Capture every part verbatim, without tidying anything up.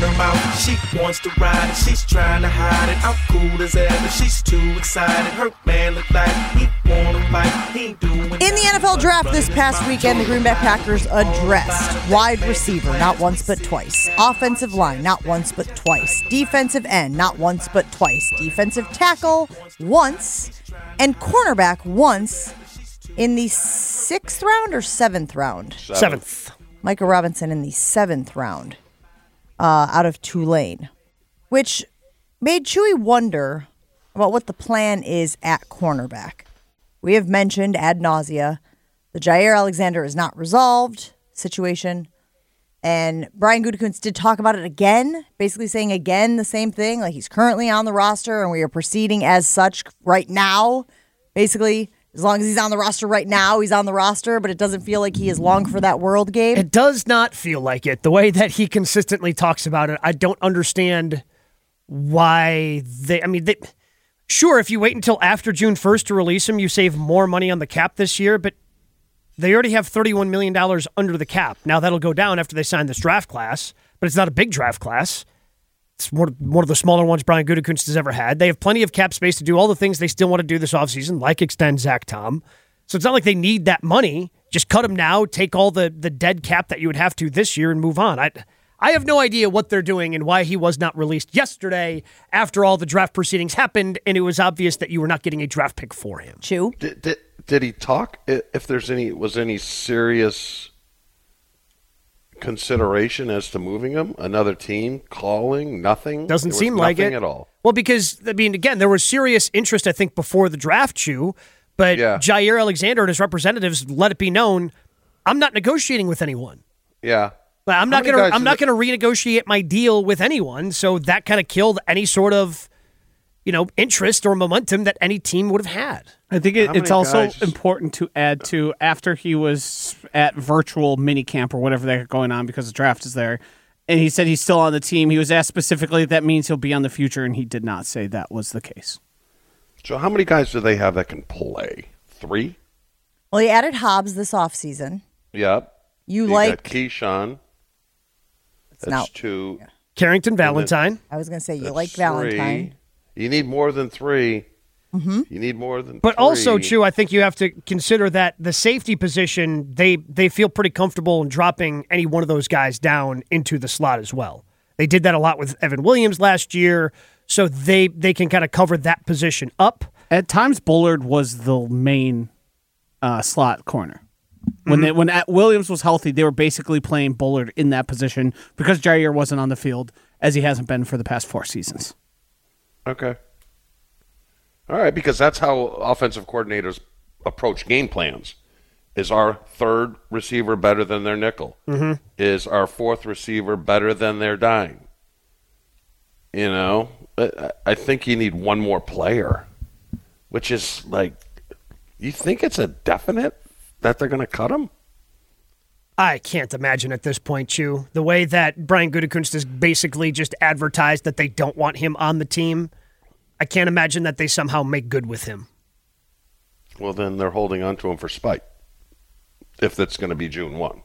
her mouth. She wants to ride it, she's trying to hide it. I'm cool as ever, she's too excited. Her man look like he wanna fight. He ain't doing In the N F L draft this past weekend, the Green Bay Packers addressed wide receiver, not once but twice. Offensive line, not once but twice. Defensive end, not once but twice. Defensive tackle, once. And cornerback, once. In the sixth round or seventh round? Seventh. Micah Robinson in the seventh round uh, out of Tulane, which made Chewy wonder about what the plan is at cornerback. We have mentioned ad nausea the Jair Alexander is not resolved situation, and Brian Gutekunst did talk about it again, basically saying again the same thing, like he's currently on the roster and we are proceeding as such right now, basically. As long as he's on the roster right now, he's on the roster, but it doesn't feel like he is long for that World game. It does not feel like it. The way that he consistently talks about it, I don't understand why they, I mean, they, sure, if you wait until after June first to release him, you save more money on the cap this year, but they already have thirty-one million dollars under the cap. Now that'll go down after they sign this draft class, but it's not a big draft class. It's one of the smaller ones Brian Gutekunst has ever had. They have plenty of cap space to do all the things they still want to do this offseason, like extend Zach Tom. So it's not like they need that money. Just cut him now, take all the, the dead cap that you would have to this year and move on. I I have no idea what they're doing and why he was not released yesterday after all the draft proceedings happened, and it was obvious that you were not getting a draft pick for him. Chew? Did, did, did he talk if there's any was any serious consideration as to moving him? Another team calling? Nothing? Doesn't seem like it at all. Well, because, I mean, again, there was serious interest, I think, before the draft, Chew, but yeah. Jair Alexander and his representatives let it be known, I'm not negotiating with anyone. Yeah. I'm not going to I'm not going to renegotiate my deal with anyone, so that kind of killed any sort of, you know, interest or momentum that any team would have had. I think it, it's also guys? important to add to, after he was at virtual minicamp or whatever they got going on because the draft is there, and he said he's still on the team, he was asked specifically if that means he'll be on the future, and he did not say that was the case. So how many guys do they have that can play? Three? Well, he added Hobbs this offseason. Yep. You, you like... got Keyshawn. That's now, two. Yeah. Carrington Valentine. I was going to say, you like Valentine. Three. You need more than three. Mm-hmm. You need more than but three. also, Chew, I think you have to consider that the safety position, they they feel pretty comfortable in dropping any one of those guys down into the slot as well. They did that a lot with Evan Williams last year, so they, they can kind of cover that position up. At times, Bullard was the main uh, slot corner. When mm-hmm. they, when at Williams was healthy, they were basically playing Bullard in that position because Jair wasn't on the field, as he hasn't been for the past four seasons. Okay. All right, because that's how offensive coordinators approach game plans. Is our third receiver better than their nickel? Mm-hmm. Is our fourth receiver better than their dime? You know, I think you need one more player, which is like, you think it's a definite that they're going to cut him? I can't imagine at this point, Chew. The way that Brian Gutekunst has basically just advertised that they don't want him on the team, I can't imagine that they somehow make good with him. Well, then they're holding on to him for spite, if that's going to be June first.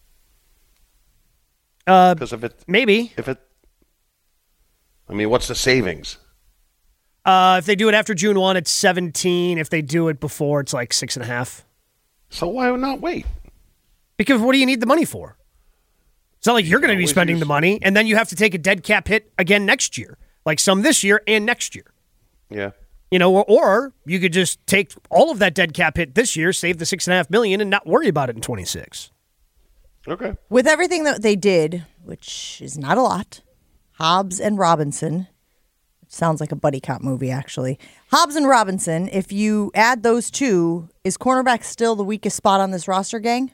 Uh, Because if it maybe if it, I mean, what's the savings? Uh, if they do it after June first, it's seventeen. If they do it before, it's like six and a half. So why not wait? Because what do you need the money for? It's not like you're going to be spending use- the money, and then you have to take a dead cap hit again next year, like some this year and next year. Yeah. You know, or, or you could just take all of that dead cap hit this year, save the six and a half million, and not worry about it in twenty-six. Okay. With everything that they did, which is not a lot, Hobbs and Robinson, which sounds like a buddy cop movie, actually. Hobbs and Robinson, if you add those two, is cornerback still the weakest spot on this roster, gang?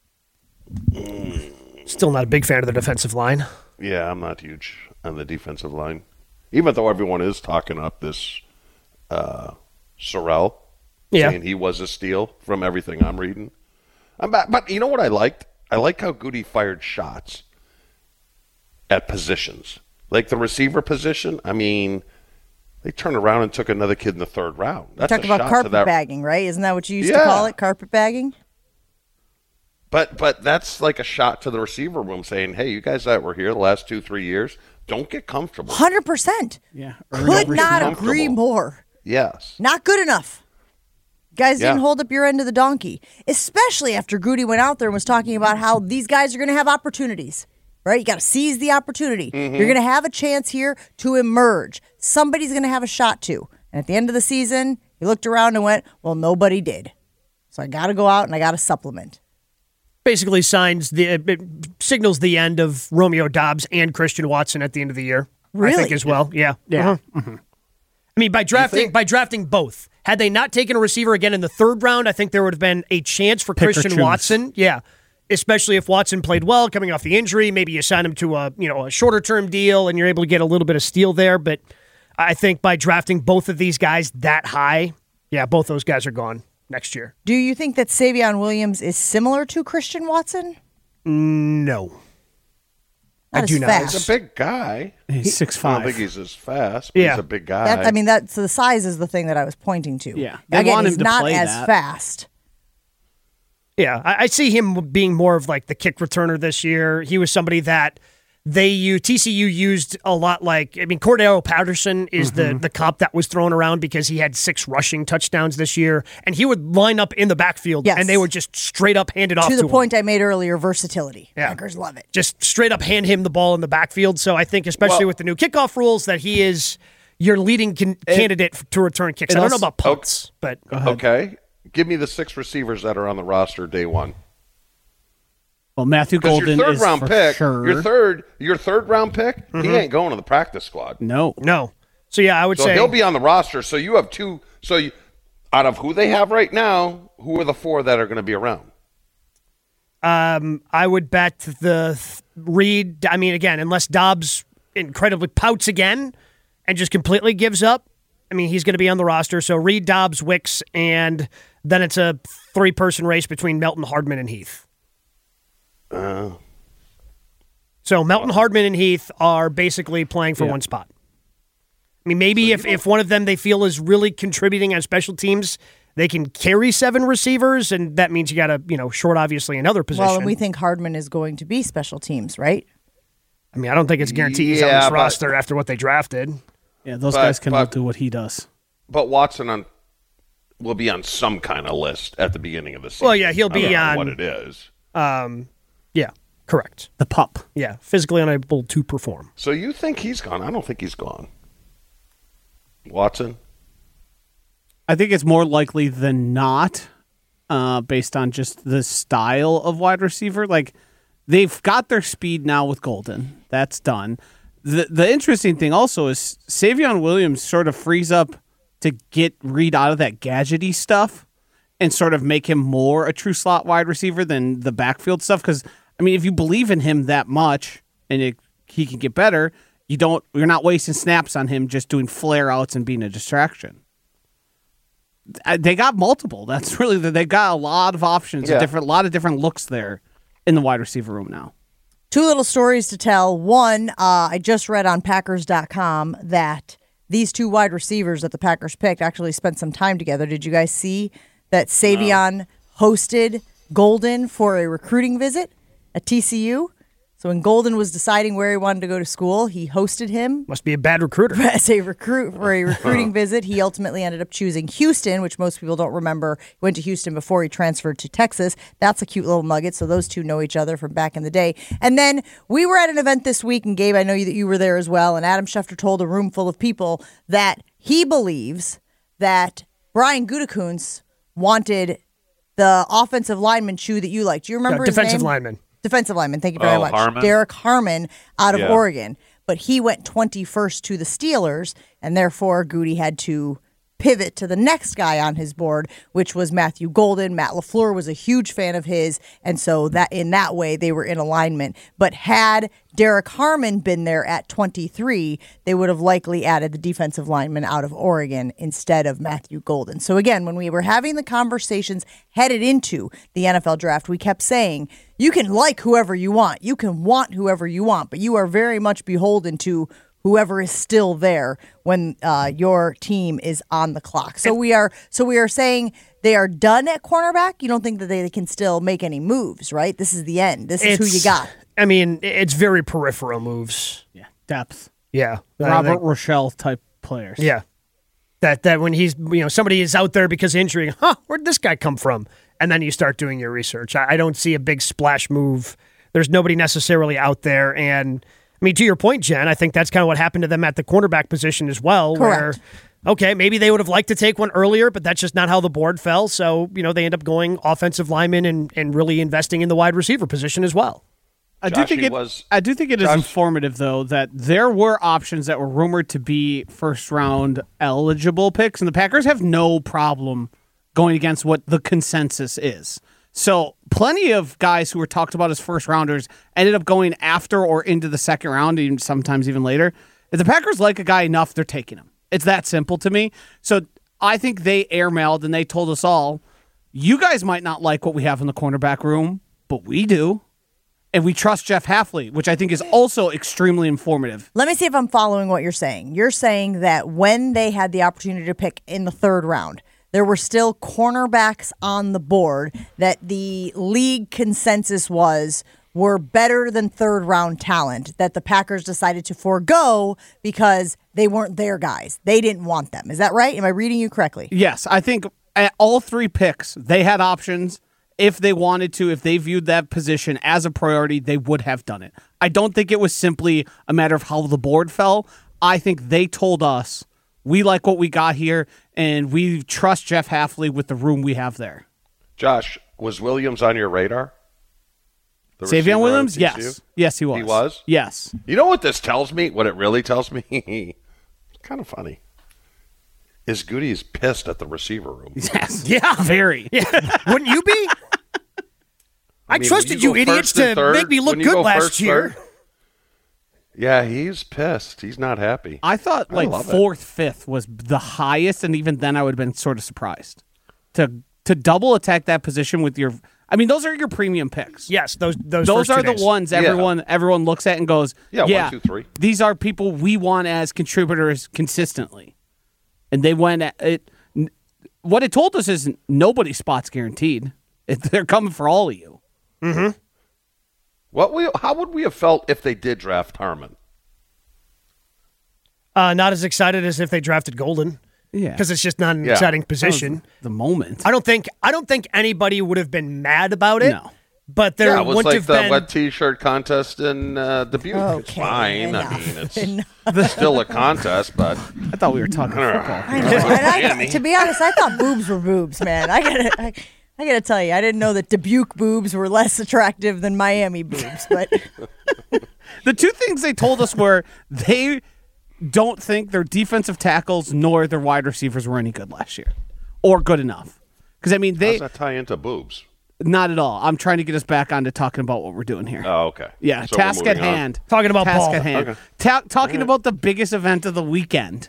Still not a big fan of the defensive line. Yeah, I'm not huge on the defensive line. Even though everyone is talking up this uh, Sorrell, yeah. saying he was a steal from everything I'm reading. I'm back, but you know what I liked? I like how Goody fired shots at positions. Like the receiver position, I mean, they turned around and took another kid in the third round. That's Talk a about shot carpet to that. bagging, right? Isn't that what you used Yeah. to call it, carpet bagging? But but that's like a shot to the receiver room saying, hey, you guys that were here the last two, three years, don't get comfortable. one hundred percent. Yeah. Could not agree more. Yes. Not good enough. Guys Yeah. didn't hold up your end of the donkey, especially after Goody went out there and was talking about how these guys are going to have opportunities, right? You got to seize the opportunity. Mm-hmm. You're going to have a chance here to emerge. Somebody's going to have a shot to. And at the end of the season, he looked around and went, well, nobody did. So I got to go out and I got to supplement. Basically signs the it signals the end of Romeo Dobbs and Christian Watson at the end of the year. Really? I think as well. Yeah. Yeah. Uh-huh. Mm-hmm. I mean, by drafting by drafting both. Had they not taken a receiver again in the third round, I think there would have been a chance for Pick or Christian choose. Watson. Yeah. Especially if Watson played well coming off the injury. Maybe you sign him to a you know a shorter term deal and you're able to get a little bit of steal there. But I think by drafting both of these guys that high, yeah, both those guys are gone next year. Do you think that Savion Williams is similar to Christian Watson? No. Not I as do not. fast. He's a big guy. He's six I don't think five. he's as fast, but Yeah. he's a big guy. That, I mean, that so the size is the thing that I was pointing to. Yeah. They Again, want him he's to not play as that. fast. Yeah, I, I see him being more of like the kick returner this year. He was somebody that they u T C U used a lot. Like I mean, Cordero Patterson is Mm-hmm. the the comp that was thrown around because he had six rushing touchdowns this year, and he would line up in the backfield, Yes. and they would just straight up hand it off To to, the him. point I made earlier, versatility. Yeah. Packers love it. Just straight up hand him the ball in the backfield. So I think, especially Well- with the new kickoff rules, that he is your leading can- candidate f- to return kicks. I don't know also- about punts, but Okay. Give me the six receivers that are on the roster day one. Well, Matthew Because Golden your third is round for pick, sure. your third, your third round pick, Mm-hmm. he ain't going to the practice squad. No. no. So yeah, I would So say he'll be on the roster. So you have two. So you, out of who they have right now, who are the four that are going to be around? Um, I would bet the th- Reed. I mean, again, unless Dobbs incredibly pouts again and just completely gives up, I mean, he's going to be on the roster. So Reed, Dobbs, Wicks, and then it's a three-person race between Melton, Hardman, and Heath. Uh, So Melton, Hardman, and Heath are basically playing for Yeah. one spot. I mean, maybe if, if one of them they feel is really contributing on special teams, they can carry seven receivers, and that means you got to, you know, short obviously another position. Well, and we think Hardman is going to be special teams, right? I mean, I don't think it's guaranteed he's on Yeah, this but- roster after what they drafted. Yeah, those But- guys can all but- do what he does. but Watson on will be on some kind of list at the beginning of the season. Well, yeah, he'll I don't be know on- what it is. Um, yeah, correct. The pup. Yeah, physically unable to perform. So you think he's gone? I don't think he's gone. Watson. I think it's more likely than not, uh, based on just the style of wide receiver. Like they've got their speed now with Golden. That's done. The the interesting thing also is Savion Williams sort of frees up to get Reed out of that gadgety stuff and sort of make him more a true slot wide receiver than the backfield stuff. Because I mean, if you believe in him that much and it, he can get better, you don't. You're not wasting snaps on him just doing flare outs and being a distraction. I- They got multiple. That's really the, they got a lot of options, Yeah. a different, lot of different looks there in the wide receiver room now. Two little stories to tell. One, uh, I just read on Packers dot com that these two wide receivers that the Packers picked actually spent some time together. Did you guys see that Savion hosted Golden for a recruiting visit at T C U? So when Golden was deciding where he wanted to go to school, he hosted him Must be a bad recruiter. as a recruit for a recruiting visit. He ultimately ended up choosing Houston, which most people don't remember. He went to Houston before he transferred to Texas. That's a cute little nugget. So those two know each other from back in the day. And then we were at an event this week, and Gabe, I know you, that you were there as well. And Adam Schefter told a room full of people that he believes that Brian Gutekunst wanted the offensive lineman shoe that you liked. Do you remember No, his defensive name? lineman. Defensive lineman. Thank you very Oh, much. Harmon? Derek Harmon out of Yeah. Oregon. But he went twenty-first to the Steelers, and therefore Goody had to pivot to the next guy on his board, which was Matthew Golden. Matt LaFleur was a huge fan of his, and so that in that way they were in alignment. But had Derek Harmon been there at twenty-three, they would have likely added the defensive lineman out of Oregon instead of Matthew Golden. So again, when we were having the conversations headed into the N F L draft, we kept saying, you can like whoever you want, you can want whoever you want, but you are very much beholden to whoever is still there when uh, your team is on the clock. So we are so we are saying they are done at cornerback. You don't think that they can still make any moves, right? This is the end. This is who you It's- got. I mean, it's very peripheral moves. Yeah. Depth. Yeah. I Robert think- Rochelle type players. Yeah. That that when he's, you know, somebody is out there because of injury, huh, where'd this guy come from? And then you start doing your research. I, I don't see a big splash move. There's nobody necessarily out there. And, I mean, to your point, Jen, I think that's kind of what happened to them at the cornerback position as well. Correct. Where, okay, maybe they would have liked to take one earlier, but that's just not how the board fell. So, you know, they end up going offensive lineman and, and really investing in the wide receiver position as well. I do Josh, think he it. was- I do think it is Josh- informative, though, that there were options that were rumored to be first round eligible picks, and the Packers have no problem going against what the consensus is. So, plenty of guys who were talked about as first rounders ended up going after or into the second round, even sometimes even later. If the Packers like a guy enough, they're taking him. It's that simple to me. So, I think they airmailed and they told us all, you guys might not like what we have in the cornerback room, but we do. And we trust Jeff Hafley, which I think is also extremely informative. Let me see if I'm following what you're saying. You're saying that when they had the opportunity to pick in the third round, there were still cornerbacks on the board that the league consensus was were better than third round talent that the Packers decided to forego because they weren't their guys. They didn't want them. Is that right? Am I reading you correctly? Yes, I think at all three picks, they had options. If they wanted to, if they viewed that position as a priority, they would have done it. I don't think it was simply a matter of how the board fell. I think they told us, we like what we got here, and we trust Jeff Hafley with the room we have there. Josh, was Williams on your radar? The receiver Savion on Williams? T C U? Yes. Yes, he was. He was? Yes. You know what this tells me? What it really tells me? It's kind of funny. Is Goody is pissed at the receiver room. Yes. Yeah. Very. Yeah. Wouldn't you be? I, mean, trusted when you, go idiots first and to third, make me look when you good go last first, year. third- yeah, he's pissed. He's not happy. I thought I like love it. fourth, fifth was the highest, and even then I would have been sort of surprised. To to double attack that position with your I mean, those are your premium picks. Yes, those those Those first are two the days. ones Yeah. everyone everyone looks at and goes, Yeah, yeah, one, two, three. These are people we want as contributors consistently. And they went at it. n- What it told us is nobody spots guaranteed. It, they're coming for all of you. What we? How would we have felt if they did draft Harmon? Uh, not as excited as if they drafted Golden. Yeah. because it's just not an Yeah. exciting position. The moment. I don't think I don't think anybody would have been mad about it. No. But there yeah, it was wouldn't like have the been. wet T-shirt contest in uh, Dubuque. It's Okay, fine. enough. I mean, it's still a contest, but I thought we were talking football. I know. And I, to be honest, I thought boobs were boobs, man. I gotta, I, I gotta tell you, I didn't know that Dubuque boobs were less attractive than Miami boobs. But The two things they told us were they don't think their defensive tackles nor their wide receivers were any good last year, or good enough. Because I mean, how they does that tie into boobs? not at all. I'm trying to get us back onto talking about what we're doing here. Oh, okay. Yeah, So we're task at moving on. hand. Talking about task ball. at hand. Okay. Ta- talking about the biggest event of the weekend.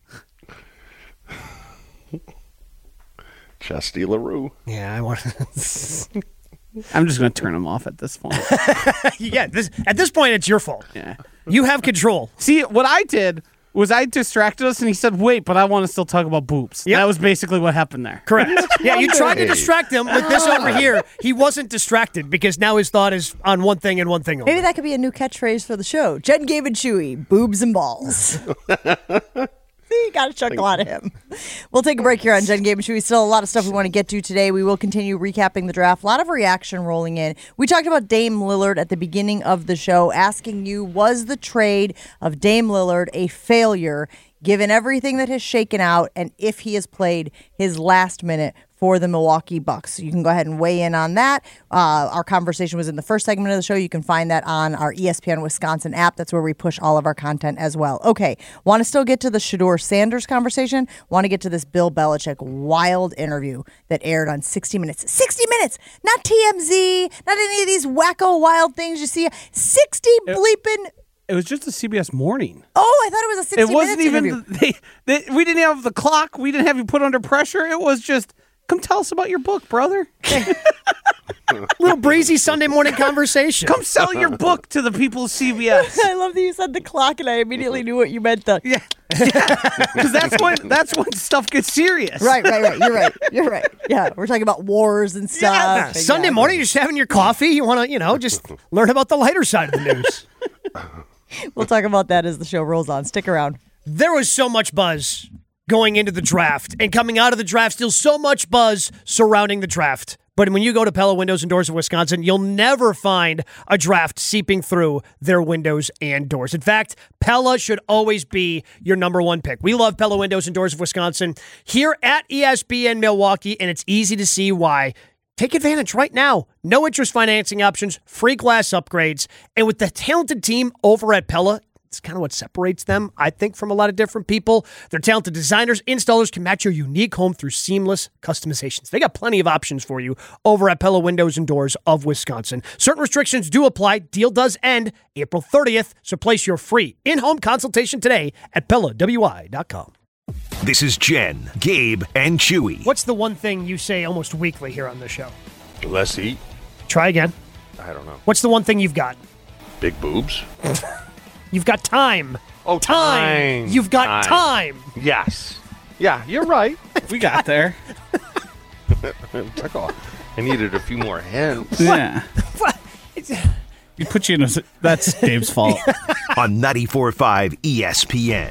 Chesty LaRue. Yeah, I want. I'm just going to turn them off at this point. yeah, this, at this point, it's your fault. Yeah. You have control. See, what I did was I distracted us, and he said, "Wait, but I want to still talk about boobs." Yep. That was basically what happened there. Correct. Yeah, you tried to Hey. distract him with this over here. He wasn't distracted because now his thought is on one thing and one thing only. maybe that could be a new catchphrase for the show. Jen, Gabe, and Chewy, boobs and balls. See, got a chuckle out of him. We'll take a break here on Jen, Gabe, and Chewy. Still a lot of stuff we want to get to today. We will continue recapping the draft. A lot of reaction rolling in. We talked about Dame Lillard at the beginning of the show, asking you, was the trade of Dame Lillard a failure, given everything that has shaken out, and if he has played his last minute for the Milwaukee Bucks? So you can go ahead and weigh in on that. Uh, our conversation was in the first segment of the show. You can find that on our E S P N Wisconsin app. That's where we push all of our content as well. Okay, want to still get to the Shedeur Sanders conversation? Want to get to this Bill Belichick wild interview that aired on sixty minutes? sixty minutes, not T M Z, not any of these wacko wild things you see. sixty bleeping. It was just a C B S morning. Oh, I thought it was a sixty It wasn't minutes even. interview. The, they, they, we didn't have the clock. We didn't have you put under pressure. It was just, come tell us about your book, brother. Little breezy Sunday morning conversation. Come sell your book to the people of C B S. I love that you said the clock, and I immediately knew what you meant. The Yeah, because that's when that's when stuff gets serious. Right, right, right. You're right. You're right. Yeah, we're talking about wars and stuff. Yeah, and Sunday yeah. morning, you're just having your coffee. You want to, you know, just learn about the lighter side of the news. We'll talk about that as the show rolls on. Stick around. There was so much buzz going into the draft, and coming out of the draft, still so much buzz surrounding the draft. But when you go to Pella Windows and Doors of Wisconsin, you'll never find a draft seeping through their windows and doors. In fact, Pella should always be your number one pick. We love Pella Windows and Doors of Wisconsin here at E S P N Milwaukee, and it's easy to see why. Take advantage right now. No interest financing options, free glass upgrades, and with the talented team over at Pella, it's kind of what separates them, I think, from a lot of different people. Their talented designers, installers can match your unique home through seamless customizations. They got plenty of options for you over at Pella Windows and Doors of Wisconsin. Certain restrictions do apply. Deal does end April thirtieth, so place your free in-home consultation today at Pella W I dot com. This is Jen, Gabe, and Chewy. What's the one thing you say almost weekly here on the show? Less eat. Try again. I don't know. What's the one thing you've got? Big boobs. You've got time. Oh, time. You've got time. time. Yes. Yeah, you're right. We got there. Took off. I needed a few more hints. Yeah. You put you in a... That's Dave's fault. On ninety-four point five E S P N.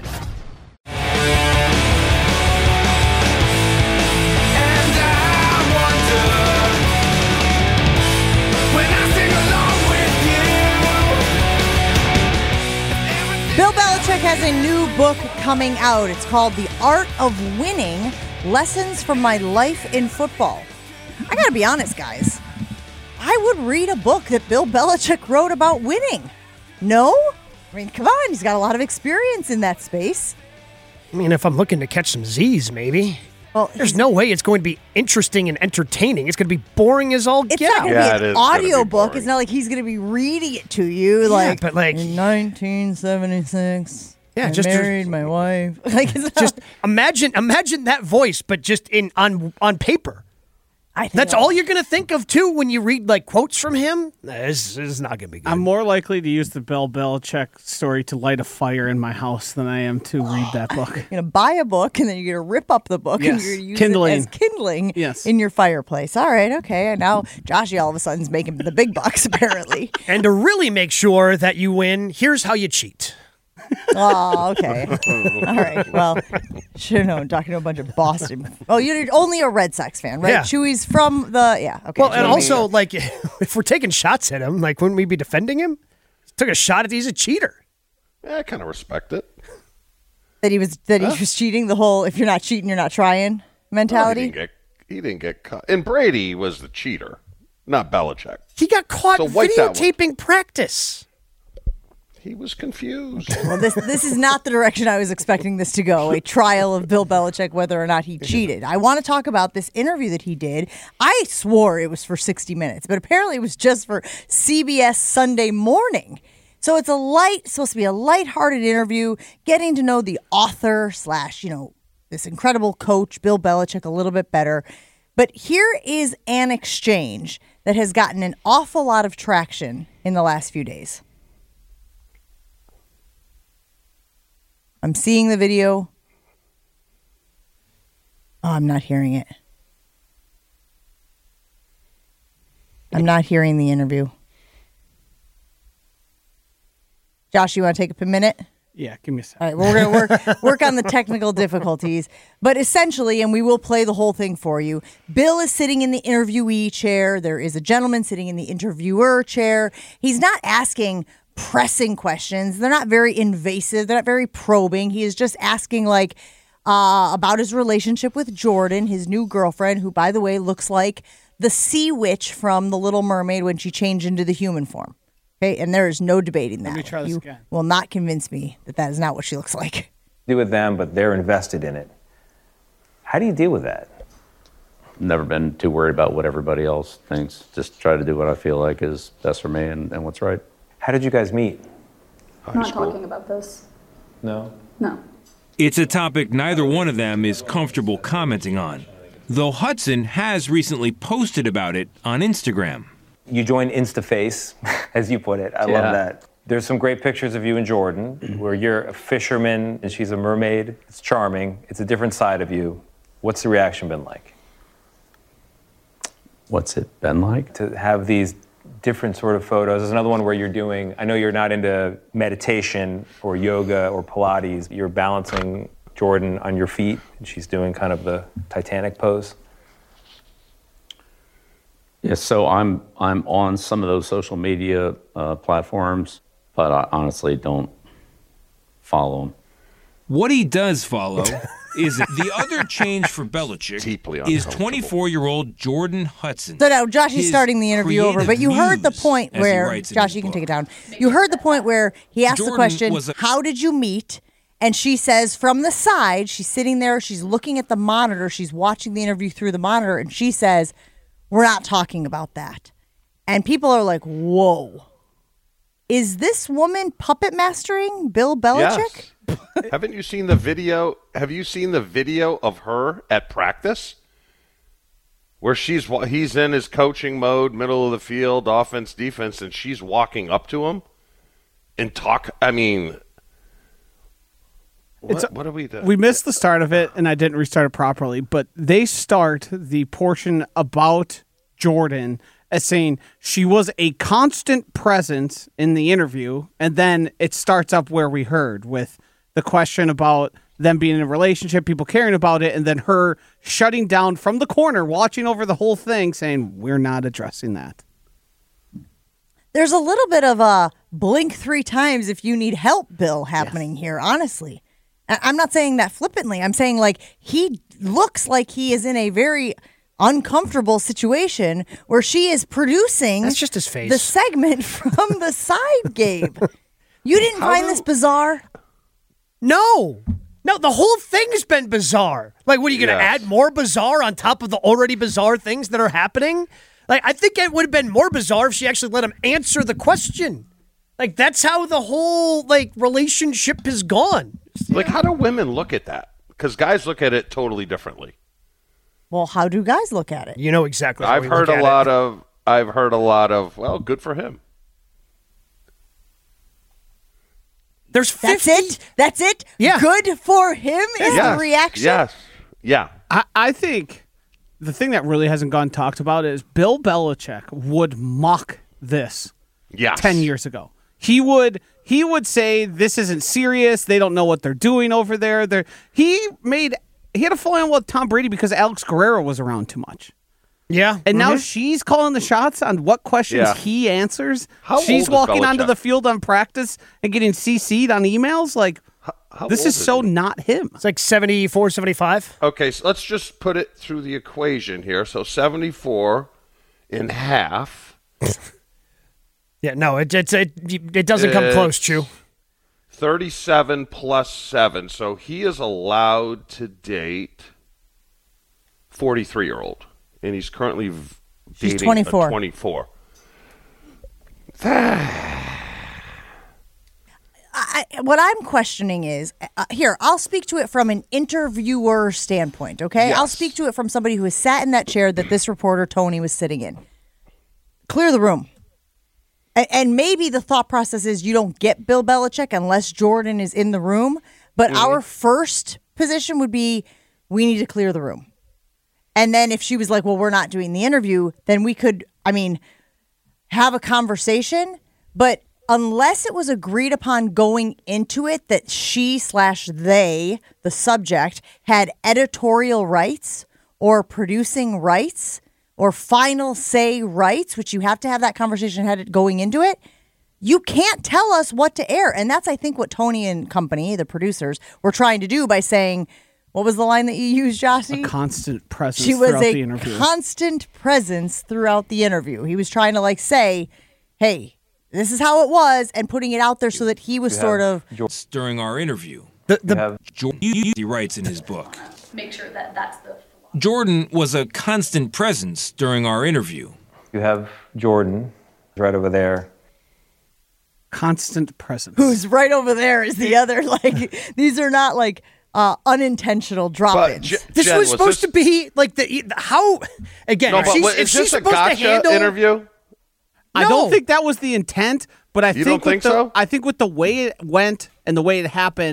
Bill Belichick has a new book coming out. It's called The Art of Winning, Lessons from My Life in Football. I gotta be honest, guys. I would read a book that Bill Belichick wrote about winning. No? I mean, come on. He's got a lot of experience in that space. I mean, if I'm looking to catch some Z's, maybe. Well, There's no way it's going to be interesting and entertaining. It's going to be boring as all It's get not out. going to Yeah, be it an is gonna be audio book. boring. It's not like he's going to be reading it to you. Like, but like- in nineteen seventy-six, Yeah, I just- married my wife. Like, it's not, Just imagine, imagine that voice, but just in on on paper. I think That's all you're going to think of too when you read like quotes from him. This, this is not going to be good. I'm more likely to use the Bill Belichick story to light a fire in my house than I am to read that book. You're going to buy a book, and then you're going to rip up the book, and Yes. you're going to use Kindling. it as kindling Yes. in your fireplace. All right, okay. And now Joshy all of a sudden is making the big bucks, apparently. And to really make sure that you win, here's how you cheat. Oh, okay. All right. Well, should have known. Talking to a bunch of Boston. Oh, you're only a Red Sox fan, right? Yeah. Chewy's from the, yeah, okay. Well, and Chewy. also, like, if we're taking shots at him, like, wouldn't we be defending him? Took a shot at he's a cheater. Yeah, I kind of respect it. That he was, that he was cheating, the whole, if you're not cheating, you're not trying Well, mentality. he, didn't get, he didn't get caught. And Brady was the cheater, not Belichick. He got caught So wipe that one. videotaping practice. He was confused. Well, this this is not the direction I was expecting this to go, a trial of Bill Belichick, whether or not he cheated. I want to talk about this interview that he did. I swore it was for sixty minutes, but apparently it was just for C B S Sunday Morning. So it's a light, supposed to be a lighthearted interview, getting to know the author slash, you know, this incredible coach, Bill Belichick, a little bit better. But here is an exchange that has gotten an awful lot of traction in the last few days. I'm seeing the video. Oh, I'm not hearing it. I'm not hearing the interview. Josh, you want to take a minute? Yeah, give me a second. All right, well, we're going to work work on the technical difficulties. But essentially, and we will play the whole thing for you, Bill is sitting in the interviewee chair. There is a gentleman sitting in the interviewer chair. He's not asking pressing questions. They're not very invasive. They're not very probing. He is just asking, like, uh, about his relationship with Jordan, his new girlfriend, who, by the way, looks like the sea witch from The Little Mermaid when she changed into the human form. Okay, and there is no debating that. Let me try this you again. will not convince me that that is not what she looks like. Do with them, but they're invested in it. How do you deal with that? Never been too worried about what everybody else thinks. Just try to do what I feel like is best for me and, and what's right. How did you guys meet? I'm not talking about this. No? No. It's a topic neither one of them is comfortable commenting on, though Hudson has recently posted about it on Instagram. You joined InstaFace, as you put it. I Yeah. love that. There's some great pictures of you and Jordan, where you're a fisherman and she's a mermaid. It's charming. It's a different side of you. What's the reaction been like? What's it been like? To have these different sort of photos. There's another one where you're doing, I know you're not into meditation or yoga or Pilates. You're balancing Jordan on your feet, and she's doing kind of the Titanic pose. Yeah, so I'm I'm on some of those social media uh, platforms, but I honestly don't follow them. What he does follow is the other change for Belichick Deeply is twenty-four-year-old Jordan Hudson. So now Josh is His starting the interview over, but you heard the creative point muse, as he where, writes in Josh, his you can book. take it down. You heard the point where he asked the Jordan question, was a- how did you meet? And she says from the side, she's sitting there, she's looking at the monitor, she's watching the interview through the monitor, and she says, we're not talking about that. And people are like, whoa. Is this woman puppet mastering Bill Belichick? Yes. Haven't you seen the video? Have you seen the video of her at practice? Where she's he's in his coaching mode, middle of the field, offense, defense, and she's walking up to him and talk. I mean, what, It's- what are we doing? We missed the start of it, and I didn't restart it properly, but they start the portion about Jordan as saying she was a constant presence in the interview, and then it starts up where we heard with the question about them being in a relationship, people caring about it, and then her shutting down from the corner, watching over the whole thing, saying, we're not addressing that. There's a little bit of a blink three times if you need help, Bill, happening here, honestly. I- I'm not saying that flippantly. I'm saying, like, he looks like he is in a very uncomfortable situation where she is producing That's just his face. the segment from the side, Gabe. You didn't find this bizarre? No. No, the whole thing's been bizarre. Like, what are you going to Yes. add more bizarre on top of the already bizarre things that are happening? Like, I think it would have been more bizarre if she actually let him answer the question. Like, that's how the whole, like, relationship has gone. Like, how do women look at that? Because guys look at it totally differently. Well, how do guys look at it? You know exactly how I've we heard look a at lot it. of. I've heard a lot of. Well, good for him. There's fifty. That's it? That's it? Yeah. Good for him is Yes. the reaction? Yes. Yeah. I, I think the thing that really hasn't gone talked about is Bill Belichick would mock this Yes. ten years ago. He would he would say this isn't serious. They don't know what they're doing over there. They're, he made he had a falling out with Tom Brady because Alex Guerrero was around too much. Yeah. And now she's calling the shots on what questions Yeah. he answers. How She's old is walking onto Belichick? the field on practice and getting C C'd on emails. Like, How this old is so he? not him. It's like seventy-four, seventy-five. Okay, so let's just put it through the equation here. So seventy-four in half. Yeah, no, it, it's, it, it doesn't come close, It's Chew. thirty-seven plus seven. So he is allowed to date forty-three-year-old. And he's currently v- She's dating twenty-four. a twenty-four. I, what I'm questioning is uh, here, I'll speak to it from an interviewer standpoint, okay? I'll Yes. speak to it from somebody who has sat in that chair that this reporter, Tony, was sitting in. Clear the room. And, and maybe the thought process is you don't get Bill Belichick unless Jordan is in the room. But Mm-hmm. our first position would be we need to clear the room. And then if she was like, well, we're not doing the interview, then we could, I mean, have a conversation. But unless it was agreed upon going into it that she slash they, the subject, had editorial rights or producing rights or final say rights, which you have to have that conversation had it going into it, you can't tell us what to air. And that's, I think, what Tony and company, the producers, were trying to do by saying, what was the line that you used, Jossie? A constant presence She was throughout a the interview. constant presence throughout the interview. He was trying to like say, hey, this is how it was, and putting it out there so that he was You sort have of During our interview, The, You the, have Jordan he writes in his book. Make sure that that's the Jordan was a constant presence during our interview. you have Jordan right over there. Constant presence. who's right over there is the other. Like these are not like uh, unintentional But drop-ins. J- this Jen, was supposed this- to be like the how again. No, if but she's, what- if is she's this a supposed to gotcha handle interview? I No. don't think that was the intent, but I You think don't with think the, so? I think with the way it went and the way it happened,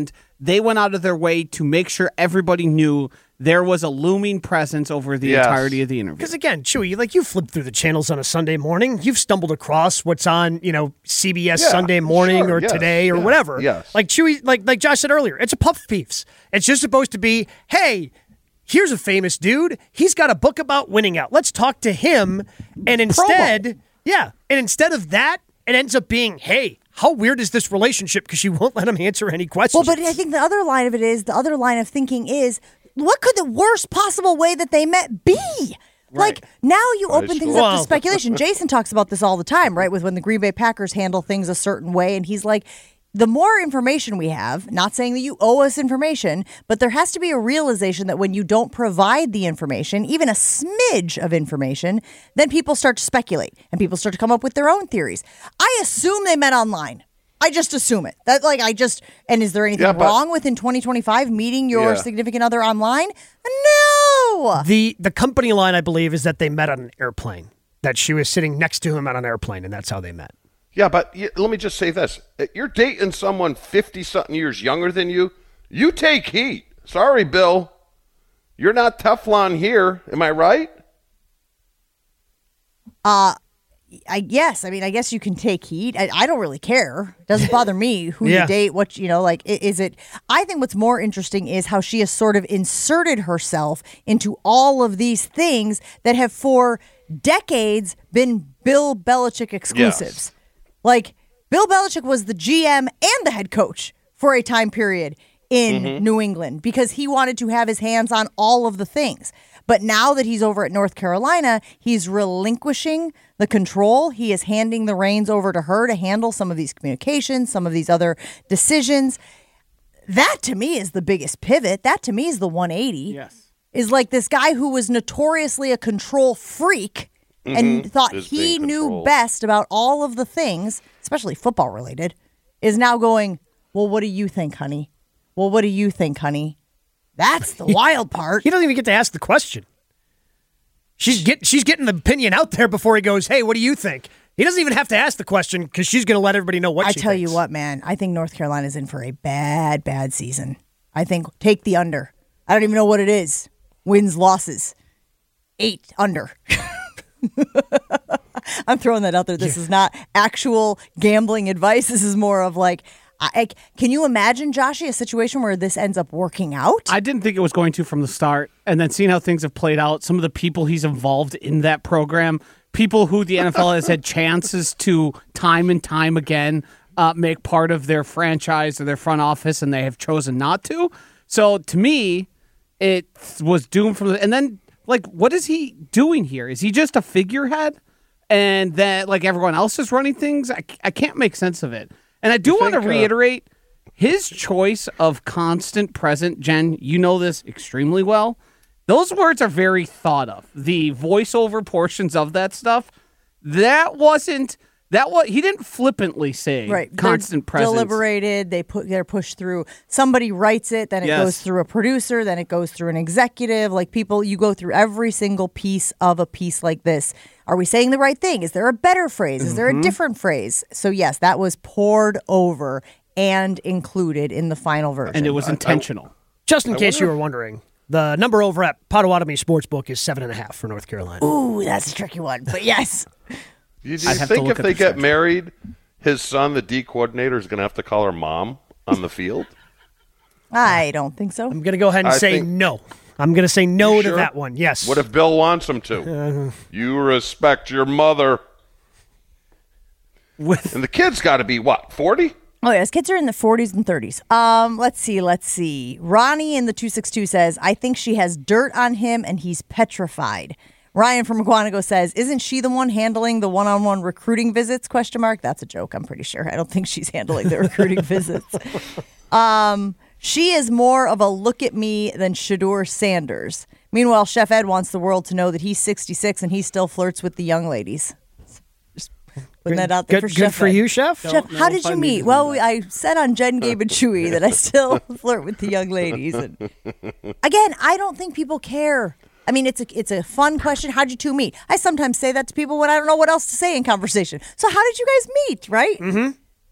they went out of their way to make sure everybody knew there was a looming presence over the Yes. entirety of the interview. Because again, Chewy, like you flip through the channels on a Sunday morning, you've stumbled across what's on, you know, C B S Yeah, Sunday morning sure, or yes, Today or yeah, whatever. yes. Like Chewy, like like Josh said earlier, it's a puff piece. It's just supposed to be, hey, here's a famous dude. He's got a book about winning out. Let's talk to him. And instead, yeah, and instead of that, it ends up being, hey, how weird is this relationship? Because she won't let him answer any questions. Well, but I think the other line of it is, the other line of thinking is, what could the worst possible way that they met be? Like, now you Right, open things sure. up to Well- speculation. Jason talks about this all the time, right? With when the Green Bay Packers handle things a certain way. And he's like, the more information we have, not saying that you owe us information, but there has to be a realization that when you don't provide the information, even a smidge of information, then people start to speculate and people start to come up with their own theories. I assume they met online. I just assume it. That like I just and is there anything Yeah, but- wrong with in twenty twenty-five meeting your Yeah. significant other online? No. the the company line, I believe, is that they met on an airplane. That she was sitting next to him on an airplane, and that's how they met. Yeah, but y- let me just say this. You're dating someone fifty-something years younger than you. You take heat. Sorry, Bill. You're not Teflon here. Am I right? Uh I guess. I mean, I guess you can take heat. I, I don't really care. It doesn't bother me who Yeah. you date, what, you know, like, i- is it. I think what's more interesting is how she has sort of inserted herself into all of these things that have for decades been Bill Belichick exclusives. Like, Bill Belichick was the G M and the head coach for a time period in New England because he wanted to have his hands on all of the things. But now that he's over at North Carolina, he's relinquishing the control. He is handing the reins over to her to handle some of these communications, some of these other decisions. That to me is the biggest pivot. That to me is the one eighty. Yes. Is like this guy who was notoriously a control freak and thought Is he being knew controlled. best about all of the things, especially football related, is now going, well, what do you think, honey? Well, what do you think, honey? That's the wild part. He doesn't even get to ask the question. She's get she's getting the opinion out there before he goes, hey, what do you think? He doesn't even have to ask the question because she's going to let everybody know what I she tell thinks. you what, man, I think North Carolina's in for a bad, bad season. I think take the under. I don't even know what it is. Wins, losses. Eight under. I'm throwing that out there. This is not actual gambling advice. This is more of like, I, I- can you imagine, Joshy, a situation where this ends up working out? I didn't think it was going to from the start. And then seeing how things have played out, some of the people he's involved in that program, people who the N F L has had chances to time and time again uh, make part of their franchise or their front office, and they have chosen not to. So to me, it was doomed from the. And then, like, what is he doing here? Is he just a figurehead? And that, like, everyone else is running things? I, I can't make sense of it. And I do want to think, uh, reiterate his choice of constant present. Jen, you know this extremely well. Those words are very thought of. The voiceover portions of that stuff, that wasn't that what he didn't flippantly say. Right, constant they're presence. deliberated. They put they're pushed through. Somebody writes it, then it Yes. goes through a producer, then it goes through an executive. Like people, you go through every single piece of a piece like this. Are we saying the right thing? Is there a better phrase? Is there Mm-hmm. a different phrase? So yes, that was poured over and included in the final version. And it was intentional. Just in case you were wondering, the number over at Potawatomi Sportsbook is seven and a half for North Carolina. Ooh, that's a tricky one. But yes. You, do you I'd have to think look if at they the get schedule. married, his son, the D coordinator, is going to have to call her mom on the field? I don't think so. I'm going to go ahead and I say think- no. I'm going to say no You to sure? that one. Yes. What if Bill wants him to? You respect your mother. With And the kid's got to be, what, forty? Oh, yes. Kids are in the forties and thirties. Um, let's see. Let's see. Ronnie in the two six two says, I think she has dirt on him and he's petrified. Ryan from McGuanago says, isn't she the one handling the one-on-one recruiting visits? Question mark. That's a joke, I'm pretty sure. I don't think she's handling the recruiting visits. Um, she is more of a look at me than Shador Sanders. Meanwhile, Chef Ed wants the world to know that he's sixty-six and he still flirts with the young ladies. Just putting that out there good, for good Chef for Ed. you, Chef? Chef, know how if did I you need meet? to do Well, that. I said on Jen, Gabe, and Chewy that I still flirt with the young ladies. And again, I don't think people care. I mean, it's a it's a fun question. How'd you two meet? I sometimes say that to people when I don't know what else to say in conversation. So how did you guys meet, right? Mm-hmm.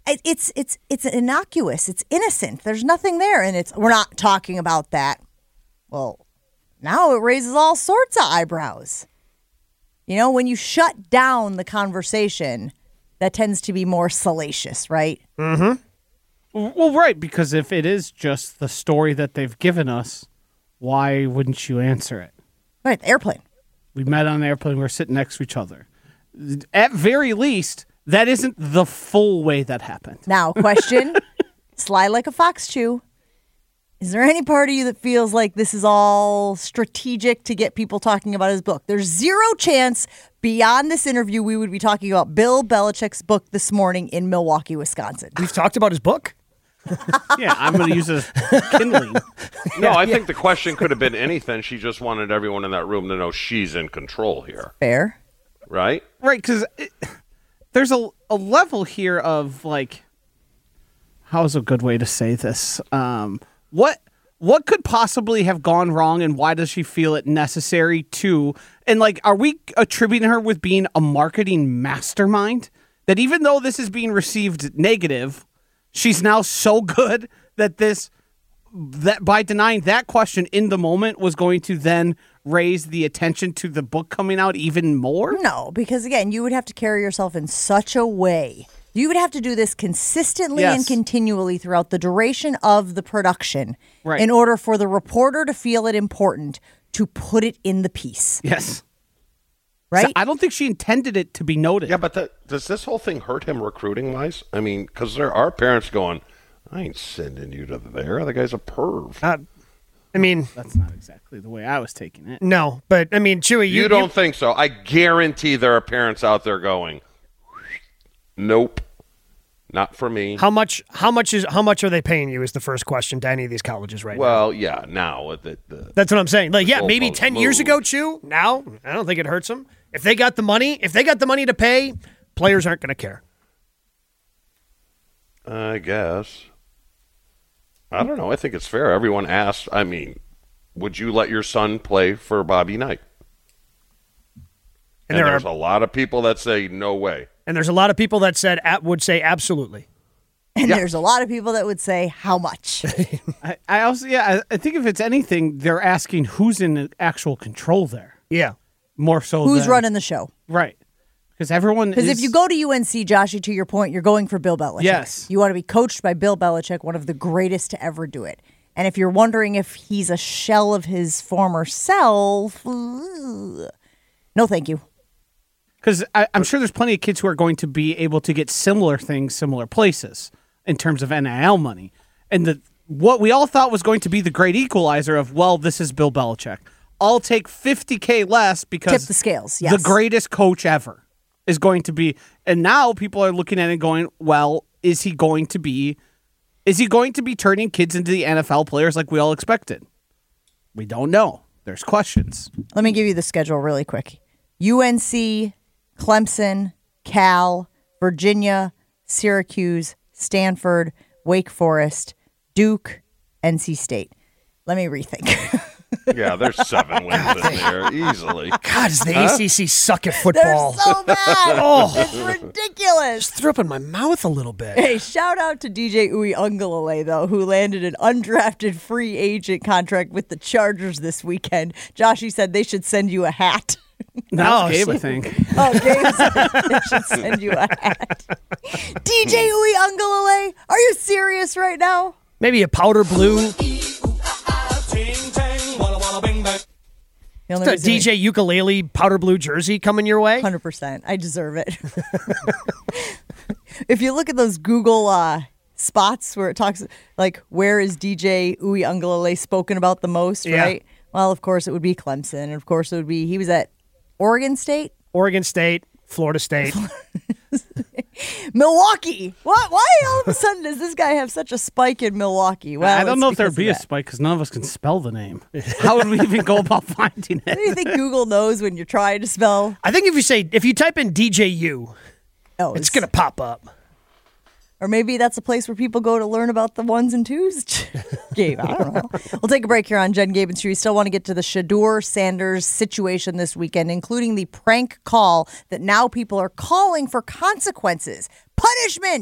it, it's it's it's innocuous. It's innocent. There's nothing there, and it's we're not talking about that. Well, now it raises all sorts of eyebrows. You know, when you shut down the conversation, that tends to be more salacious, right? Mm-hmm. Well, right, because if it is just the story that they've given us, why wouldn't you answer it? Right, the airplane. We met on an airplane. We were sitting next to each other. At very least, that isn't the full way that happened. Now, question, sly like a fox chew. Is there any part of you that feels like this is all strategic to get people talking about his book? There's zero chance beyond this interview we would be talking about Bill Belichick's book this morning in Milwaukee, Wisconsin. We've talked about his book? Yeah, I'm going to use it as kindling. No, I think the question could have been anything. She just wanted everyone in that room to know she's in control here. Fair. Right? Right, because there's a, a level here of, like, how's a good way to say this? Um, what what could possibly have gone wrong, and why does she feel it necessary to? And, like, are we attributing her with being a marketing mastermind? That even though this is being received negative, she's now so good that this, that by denying that question in the moment was going to then raise the attention to the book coming out even more? No, because again, you would have to carry yourself in such a way. You would have to do this consistently Yes. and continually throughout the duration of the production Right. in order for the reporter to feel it important to put it in the piece. Yes. Right? So I don't think she intended it to be noted. Yeah, but the, does this whole thing hurt him recruiting-wise? I mean, because there are parents going, I ain't sending you to there. The guy's a perv. Uh, I mean, That's not exactly the way I was taking it. no, but I mean, Chewy, you, You don't think so? I guarantee there are parents out there going, nope, not for me. How much? How much is? How much are they paying you? Is the first question to any of these colleges right now. Well, yeah, now the, the That's what I'm saying. Like, yeah, maybe goalposts ten years moved. ago, Chew. Now, I don't think it hurts them. If they got the money, if they got the money to pay, players aren't going to care. I guess. I don't know. I think it's fair. Everyone asked. I mean, would you let your son play for Bobby Knight? And And, there there's are- a lot of people that say no way. And there's a lot of people that said would say absolutely. And Yeah. there's a lot of people that would say, how much? I, I also, yeah, I, I think if it's anything, they're asking who's in actual control there. Yeah. More so Who's than- running the show? Right. Because everyone Because is... if you go to U N C, Joshy, to your point, you're going for Bill Belichick. Yes. You want to be coached by Bill Belichick, one of the greatest to ever do it. And if you're wondering if he's a shell of his former self, ugh, no thank you. Because I'm sure there's plenty of kids who are going to be able to get similar things, similar places in terms of N I L money. And the what we all thought was going to be the great equalizer of, well, this is Bill Belichick. I'll take fifty K less because Tip the scales, yes. the greatest coach ever is going to be. And now people are looking at it going, well, is he going to be, is he going to be turning kids into the N F L players like we all expected? We don't know. There's questions. Let me give you the schedule really quick. U N C, Clemson, Cal, Virginia, Syracuse, Stanford, Wake Forest, Duke, N C State. Let me rethink. Yeah, there's seven wins in there easily. God, does the Huh? A C C suck at They're football? so bad. Oh. It's ridiculous. Just threw up in my mouth a little bit. Hey, shout out to D J Uiagalelei, though, who landed an undrafted free agent contract with the Chargers this weekend. Joshy said they should send you a hat. Now Oh, Gabe, so- I think. Oh, Gabe said they should send you a hat. D J Uiagalelei, are you serious right now? Maybe a powder blue. The only A reason D J ukulele powder blue jersey coming your way. one hundred percent. I deserve it. If you look at those Google uh, spots where it talks, like, where is D J Uiagalelei spoken about the most, Yeah. right? Well, of course, it would be Clemson. And of course, it would be, he was at Oregon State? Oregon State, Florida State. Milwaukee. What? Why all of a sudden does this guy have such a spike in Milwaukee? Well, I don't it's know if there'd because be of a that. spike because none of us can spell the name. How would we even go about finding Do it? you think Google knows when you're trying to spell? I think if you say if you type in D J U, Oh, it's gonna pop up. Or maybe that's a place where people go to learn about the ones and twos. Gabe, I don't know. We'll take a break here on Jen, Gabe, and Stu. We still want to get to the Shador Sanders situation this weekend, including the prank call that now people are calling for consequences. Punishment!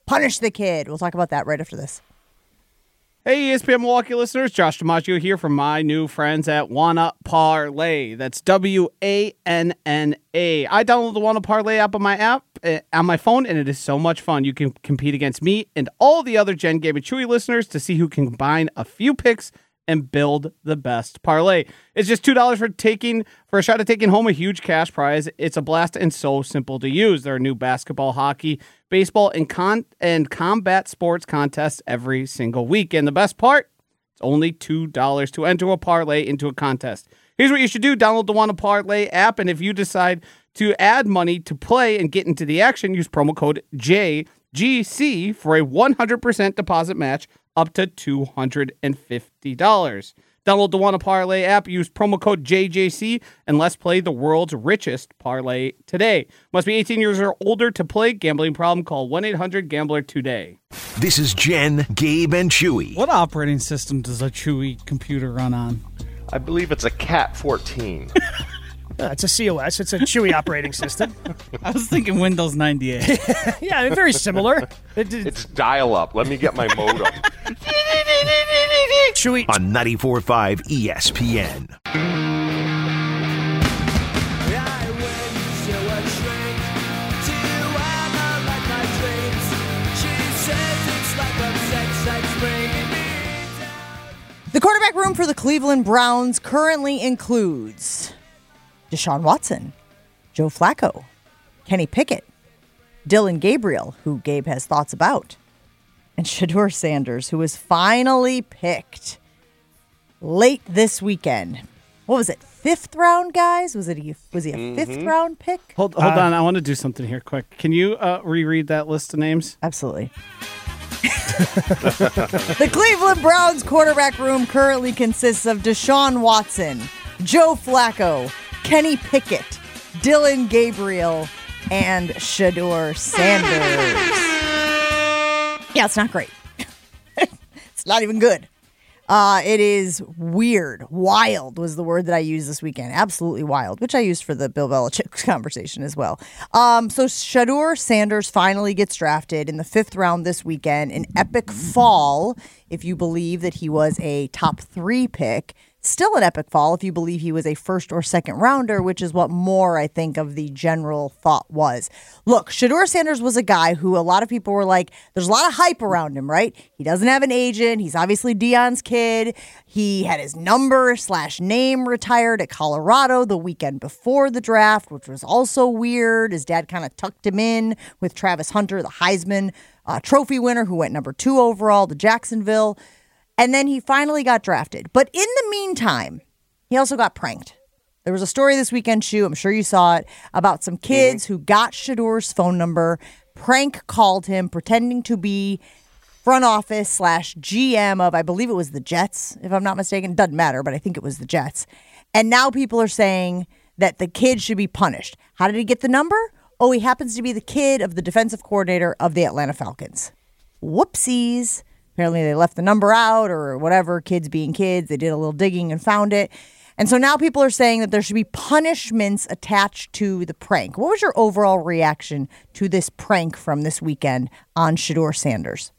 Punish the kid. We'll talk about that right after this. Hey, E S P N Milwaukee listeners, Josh DiMaggio here from my new friends at Wanna Parlay. That's W A N N A. I downloaded the Wanna Parlay app on my app uh, on my phone, and it is so much fun. You can compete against me and all the other Jen, Gabe, and Chewy listeners to see who can combine a few picks and build the best parlay. It's just two dollars for taking for a shot at taking home a huge cash prize. It's a blast and so simple to use. There are new basketball, hockey, baseball, and con and combat sports contests every single week. And the best part, it's only two dollars to enter a parlay into a contest. Here's what you should do. Download the Wanna Parlay app, and if you decide to add money to play and get into the action, use promo code J G C for a one hundred percent deposit match up to two hundred fifty dollars. Download the Wanna Parlay app, use promo code J J C, and let's play the world's richest parlay today. Must be eighteen years or older to play. Gambling problem? Call one eight hundred gambler today. This is Jen, Gabe, and Chewy. What operating system does a Chewy computer run on? I believe it's a Cat fourteen. Uh, it's a C O S. It's a Chewy operating system. I was thinking Windows ninety-eight. Yeah, they're very similar. It, it, It's dial-up. Let me get my modem. Chewy. On ninety-four point five E S P N. The quarterback room for the Cleveland Browns currently includes Deshaun Watson, Joe Flacco, Kenny Pickett, Dylan Gabriel, who Gabe has thoughts about, and Shedeur Sanders, who was finally picked late this weekend. What was it, fifth round, guys? Was it a, was he a mm-hmm. fifth round pick? Hold, hold uh, on, I want to do something here quick. Can you uh, reread that list of names? Absolutely. The Cleveland Browns quarterback room currently consists of Deshaun Watson, Joe Flacco, Kenny Pickett, Dylan Gabriel, and Shedeur Sanders. Yeah, it's not great. It's not even good. Uh, it is weird. Wild was the word that I used this weekend. Absolutely wild, which I used for the Bill Belichick conversation as well. Um, so Shedeur Sanders finally gets drafted in the fifth round this weekend. An epic fall, if you believe that he was a top three pick. Still an epic fall if you believe he was a first or second rounder, which is what more I think of the general thought was. Look, Shedeur Sanders was a guy who a lot of people were like, there's a lot of hype around him, right? He doesn't have an agent. He's obviously Deion's kid. He had his number slash name retired at Colorado the weekend before the draft, which was also weird. His dad kind of tucked him in with Travis Hunter, the Heisman uh, Trophy winner who went number two overall to Jacksonville. And then he finally got drafted. But in the meantime, he also got pranked. There was a story this weekend, Shu, I'm sure you saw it, about some kids mm-hmm. who got Shedeur's phone number, prank called him, pretending to be front office slash G M of, I believe it was the Jets, if I'm not mistaken. Doesn't matter, but I think it was the Jets. And now people are saying that the kid should be punished. How did he get the number? Oh, he happens to be the kid of the defensive coordinator of the Atlanta Falcons. Whoopsies. Apparently they left the number out or whatever, kids being kids. They did a little digging and found it. And so now people are saying that there should be punishments attached to the prank. What was your overall reaction to this prank from this weekend on Shedeur Sanders?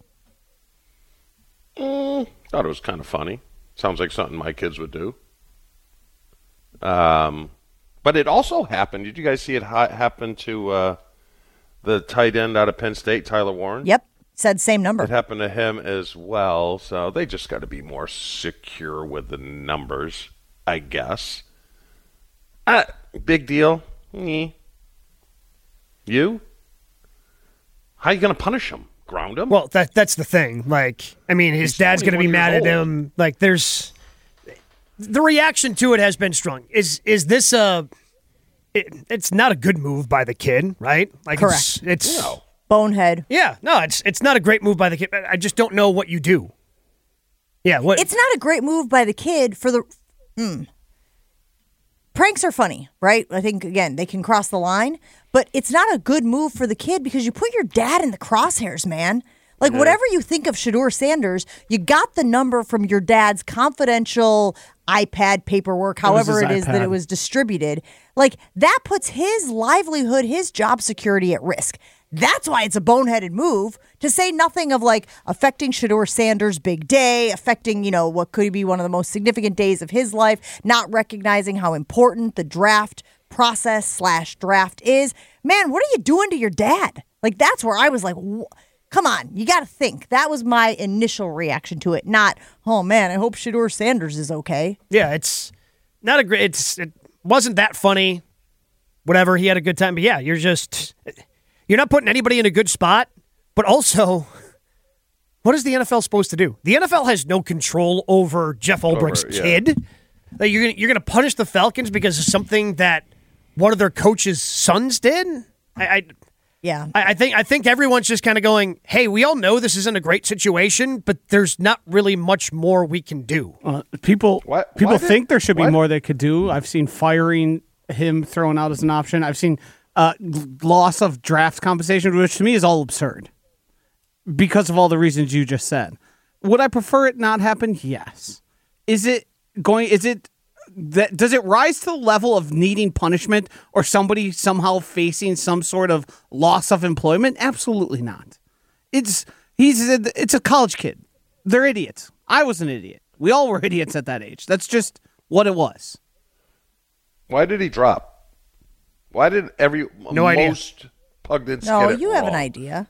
Mm, thought it was kind of funny. Sounds like something my kids would do. Um, but it also happened. Did you guys see it ha- happen to uh, the tight end out of Penn State, Tyler Warren? Yep. Said same number. It happened to him as well, so they just got to be more secure with the numbers, I guess. Uh, big deal. Mm. You? How are you going to punish him? Ground him? Well, that that's the thing. Like, I mean, his He's dad's going to be mad old. at him. Like, there's the reaction to it has been strong. Is is this a? It, it's not a good move by the kid, right? Like, correct. It's. it's no. Bonehead. Yeah, no, it's it's not a great move by the kid. I just don't know what you do. Yeah, what? It's not a great move by the kid for the. Mm. Pranks are funny, right? I think, again, they can cross the line, but it's not a good move for the kid because you put your dad in the crosshairs, man. Like, yeah. Whatever you think of Shedeur Sanders, you got the number from your dad's confidential iPad paperwork, however it, it is iPad. That it was distributed. Like, that puts his livelihood, his job security at risk. That's why it's a boneheaded move, to say nothing of like affecting Shedeur Sanders' big day, affecting, you know, what could be one of the most significant days of his life, not recognizing how important the draft process slash draft is. Man, what are you doing to your dad? Like, that's where I was like, wh- come on, you got to think. That was my initial reaction to it, not, oh man, I hope Shedeur Sanders is okay. Yeah, it's not a great, it's, it wasn't that funny. Whatever, he had a good time. But yeah, you're just, you're not putting anybody in a good spot. But also, what is the N F L supposed to do? The N F L has no control over Jeff Ulbricht's Over, yeah. kid. Like, you're gonna, you're going to punish the Falcons because of something that one of their coach's sons did? I, I Yeah. I, I think I think everyone's just kind of going, hey, we all know this isn't a great situation, but there's not really much more we can do. Uh, people Why- people why did- think there should be why- more they could do. I've seen firing him thrown out as an option. I've seen uh, g- loss of draft compensation, which to me is all absurd because of all the reasons you just said. Would I prefer it not happen? Yes. Is it going? Is it that? Does it rise to the level of needing punishment or somebody somehow facing some sort of loss of employment? Absolutely not. It's he's a, it's a college kid. They're idiots. I was an idiot. We all were idiots at that age. That's just what it was. Why did he drop? Why did every No idea. most pundits No, get it you have an wrong? idea.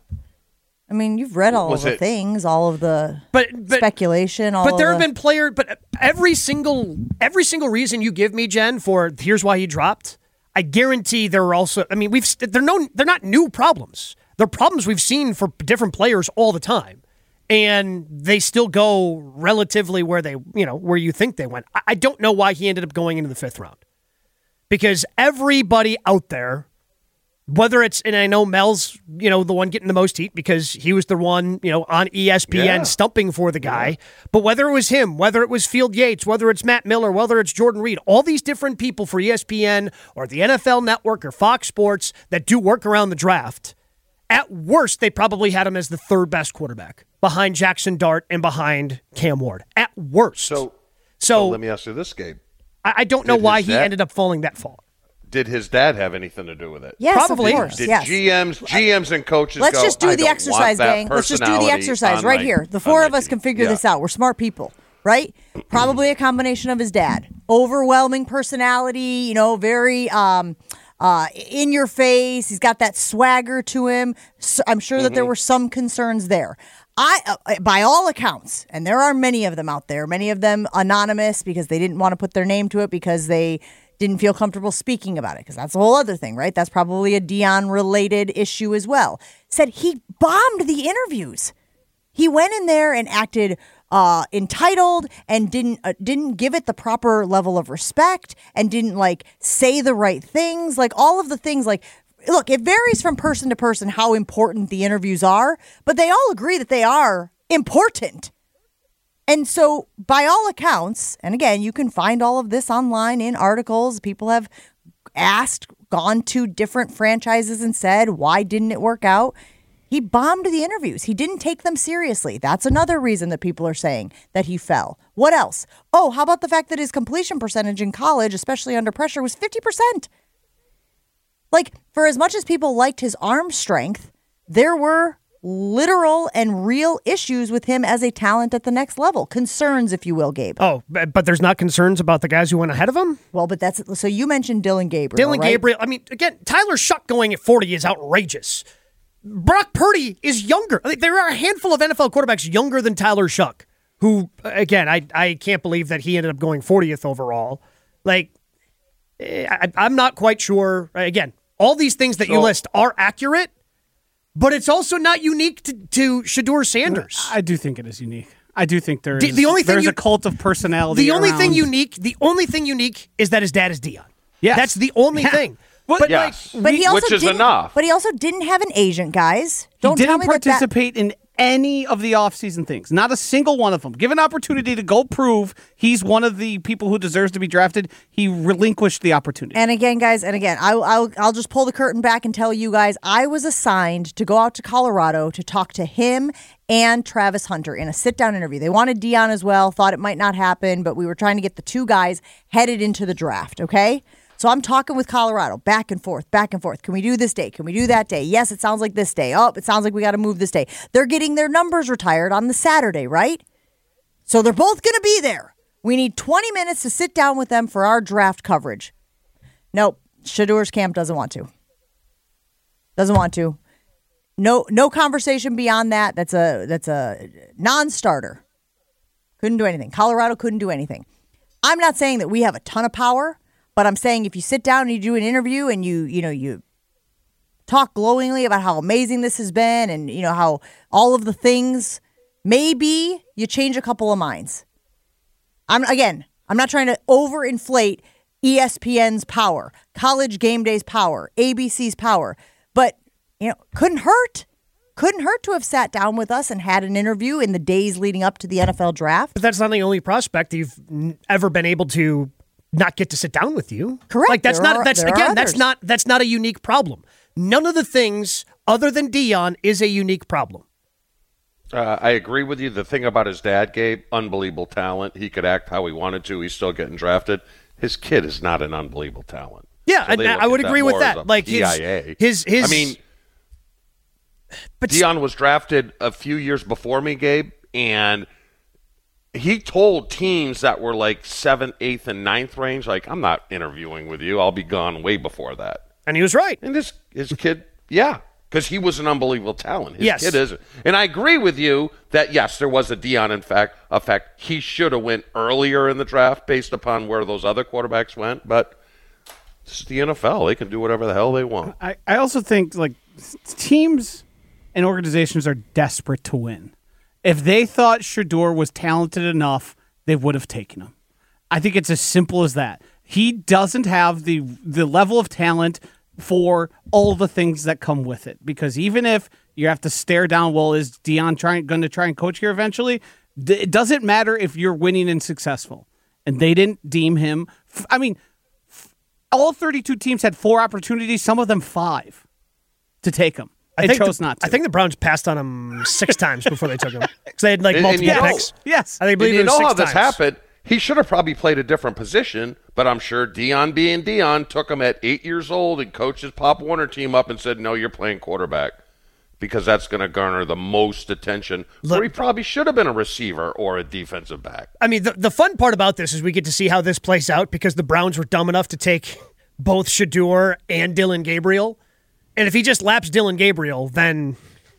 I mean, you've read all Was of the it- things, all of the But, but speculation, all But of there the, have been players. But every single every single reason you give me, Jen, for here's why he dropped, I guarantee there are also. I mean, we've they're no they're not new problems. They're problems we've seen for different players all the time, and they still go relatively where they you know where you think they went. I, I don't know why he ended up going into the fifth round, because everybody out there. Whether it's, and I know Mel's, you know, the one getting the most heat because he was the one, you know, on E S P N Yeah. stumping for the guy. But whether it was him, whether it was Field Yates, whether it's Matt Miller, whether it's Jordan Reed, all these different people for E S P N or the N F L Network or Fox Sports that do work around the draft, at worst, they probably had him as the third best quarterback behind Jackson Dart and behind Cam Ward. At worst. So, so, so let me ask you this, Gabe. I, I don't know Did why his he dad- ended up falling that far. Did his dad have anything to do with it? yes, probably. of course, Did yes. G Ms, G Ms and coaches Let's go, just do "I the don't exercise, want that gang. Let's just do the personality exercise on right my- here. The on four my of us team." can figure Yeah. this out. We're smart people, right? Probably a combination of his dad. Overwhelming personality, you know, very um, uh, in your face. He's got that swagger to him. So I'm sure that there were some concerns there. I, uh, by all accounts, and there are many of them out there, many of them anonymous because they didn't want to put their name to it because they didn't feel comfortable speaking about it, because that's a whole other thing, right? That's probably a Deion-related issue as well. Said he bombed the interviews. He went in there and acted uh, entitled and didn't uh, didn't give it the proper level of respect and didn't like say the right things, like all of the things. Like, look, it varies from person to person how important the interviews are, but they all agree that they are important. And so, by all accounts, and again, you can find all of this online in articles. People have asked, gone to different franchises and said, why didn't it work out? He bombed the interviews. He didn't take them seriously. That's another reason that people are saying that he fell. What else? Oh, how about the fact that his completion percentage in college, especially under pressure, was fifty percent? Like, for as much as people liked his arm strength, there were literal and real issues with him as a talent at the next level. Concerns, if you will, Gabe. Oh, but but there's not concerns about the guys who went ahead of him? Well, but that's so you mentioned Dylan Gabriel. Dylan right? Gabriel. I mean, again, Tyler Shuck going at forty is outrageous. Brock Purdy is younger. I mean, there are a handful of N F L quarterbacks younger than Tyler Shuck, who, again, I I can't believe that he ended up going fortieth overall. Like, I, I'm not quite sure. Again, all these things that you So- list are accurate, but it's also not unique to, to Shedeur Sanders. I do think it is unique. I do think there is. The- the only thing there's you- a cult of personality. The only thing around- unique, the only thing unique is that his dad is Deion. Yes. That's the only Yeah. thing. But- But Yes. like, But he also Which is didn't, enough. But he also didn't have an agent, guys. He Don't tell didn't me that that. participate in any of the offseason things. Not a single one of them. Give an opportunity to go prove he's one of the people who deserves to be drafted. He relinquished the opportunity. And again, guys, and again, I, I'll I'll just pull the curtain back and tell you guys, I was assigned to go out to Colorado to talk to him and Travis Hunter in a sit-down interview. They wanted Deion as well, thought it might not happen, but we were trying to get the two guys headed into the draft, okay? So I'm talking with Colorado back and forth, back and forth. Can we do this day? Can we do that day? Yes, it sounds like this day. Oh, it sounds like we got to move this day. They're getting their numbers retired on the Saturday, right? So they're both going to be there. We need twenty minutes to sit down with them for our draft coverage. Nope. Shadour's camp doesn't want to. Doesn't want to. No, no conversation beyond that. That's a that's a non-starter. Couldn't do anything. Colorado couldn't do anything. I'm not saying that we have a ton of power, but I'm saying if you sit down and you do an interview and you you know you talk glowingly about how amazing this has been and you know how all of the things, maybe you change a couple of minds. I'm again, I'm not trying to overinflate E S P N's power, College Game Day's power, A B C's power. But, you know, couldn't hurt. Couldn't hurt to have sat down with us and had an interview in the days leading up to the N F L draft. But that's not the only prospect you've ever been able to not get to sit down with you. Correct. Like that's there not are, that's again that's not that's not a unique problem. None of the things other than Deion is a unique problem. Uh, I agree with you. The thing about his dad, Gabe, unbelievable talent. He could act how he wanted to. He's still getting drafted. His kid is not an unbelievable talent. Yeah, so and I would agree with that. Like his, D I A. his, his, I mean, but Deion was drafted a few years before me, Gabe, and he told teams that were like seventh, eighth, and ninth range, like, I'm not interviewing with you. I'll be gone way before that. And he was right. And this his kid, yeah, because he was an unbelievable talent. His yes. kid isn't. And I agree with you that, yes, there was a Deion in fact, effect. He should have went earlier in the draft based upon where those other quarterbacks went, but this is the N F L. They can do whatever the hell they want. I, I also think like teams and organizations are desperate to win. If they thought Shedeur was talented enough, they would have taken him. I think it's as simple as that. He doesn't have the the level of talent for all the things that come with it. Because even if you have to stare down, well, is Deion trying going to try and coach here eventually? It doesn't matter if you're winning and successful. And they didn't deem him. I mean, all thirty-two teams had four opportunities, some of them five, to take him. I It think chose the, not to. I think the Browns passed on him six times before they took him. Because they had like And- and multiple you know- picks. Yes. I think, I believe And you it was know six how this times. happened? He should have probably played a different position, but I'm sure Deion being Deion took him at eight years old and coached his Pop Warner team up and said, no, you're playing quarterback because that's going to garner the most attention. Look, where he probably should have been a receiver or a defensive back. I mean, the, the fun part about this is we get to see how this plays out because the Browns were dumb enough to take both Shedeur and Dylan Gabriel. And if he just laps Dylan Gabriel, then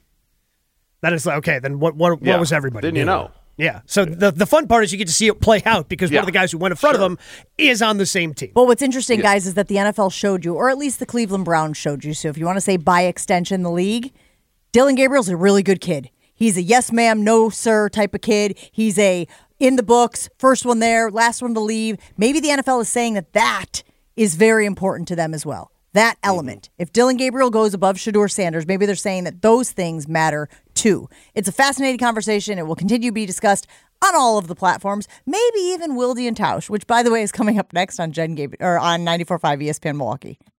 that is like, okay, then what what, Yeah. what was everybody Then you doing? know. Yeah. So the, the fun part is you get to see it play out because Yeah. one of the guys who went in front Sure. of him is on the same team. But what's interesting, Yeah. guys, is that the N F L showed you, or at least the Cleveland Browns showed you. So if you want to say by extension, the league, Dylan Gabriel's a really good kid. He's a yes ma'am, no sir type of kid. He's a in the books, first one there, last one to leave. Maybe the N F L is saying that that is very important to them as well. That element. Mm-hmm. If Dylan Gabriel goes above Shedeur Sanders, maybe they're saying that those things matter too. It's a fascinating conversation. It will continue to be discussed on all of the platforms, maybe even Wilde and Tausch, which, by the way, is coming up next on Jen Gabe or on ninety-four point five E S P N Milwaukee.